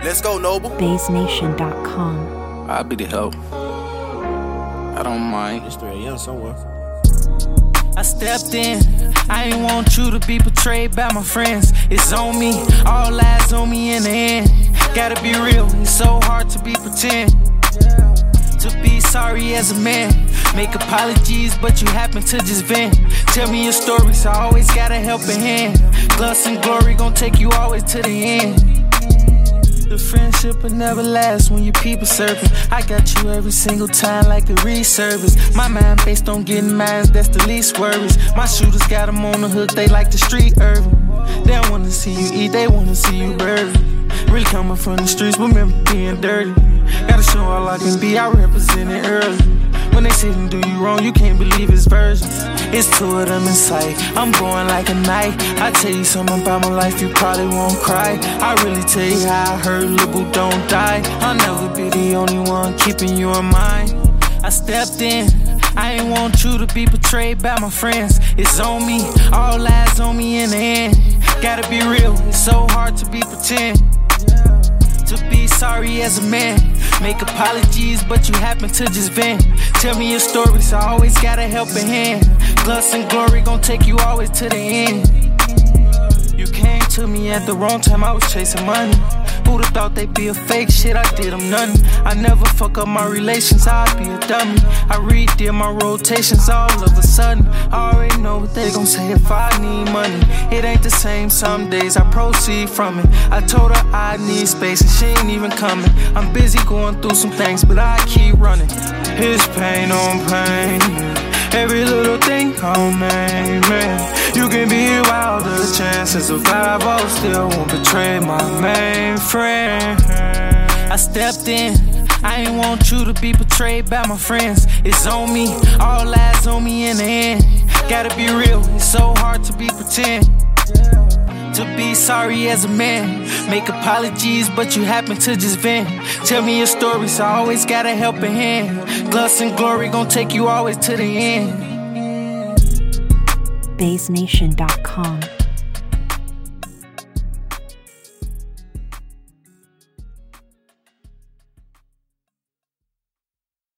Let's go, Noble. BaseNation.com. I'll be the help. I don't mind. It's 3 a.m. somewhere. I stepped in, I ain't want you to be betrayed by my friends. It's on me, all eyes on me in the end. Gotta be real, it's so hard to be pretend. To be sorry as a man, make apologies, but you happen to just vent. Tell me your stories, I always got a helping hand. Glutz and glory gon' take you always to the end. The friendship will never last when you people serving. I got you every single time like a reservice. My mind based on getting mines, that's the least worries. My shooters got them on the hook, they like the street urban. They don't wanna see you eat, they wanna see you bury. Really coming from the streets, remember being dirty. Gotta show all I can be, I represent it early. When they sit and do you wrong, you can't believe it's versions. It's two of them in sight, I'm going like a knight. I tell you something about my life, you probably won't cry. I really tell you how I hurt, little don't die. I'll never be the only one keeping you in mind. I stepped in, I ain't want you to be betrayed by my friends. It's on me, all eyes on me in the end. Gotta be real, it's so hard to be pretend. To be sorry as a man, make apologies, but you happen to just vent. Tell me your stories, I always got a helping hand. Glutz and glory gon' take you always to the end. You came to me at the wrong time, I was chasing money. Who'da thought they'd be a fake shit, I did them nothing. I never fuck up my relations, I'd be a dummy. I redid my rotations all of a sudden. I already know what they gon' say if I need money. It ain't the same some days, I proceed from it. I told her I need space and she ain't even coming. I'm busy going through some things, but I keep running. It's pain on pain, every little thing on me, man. You can be wild, the chances of survival still won't betray my main friend. I stepped in, I ain't want you to be betrayed by my friends. It's on me, all eyes on me in the end. Gotta be real, it's so hard to be pretend. To be sorry as a man, make apologies, but you happen to just vent. Tell me your stories, I always got a helping hand. Glutz and glory gon' take you always to the end. BaseNation.com.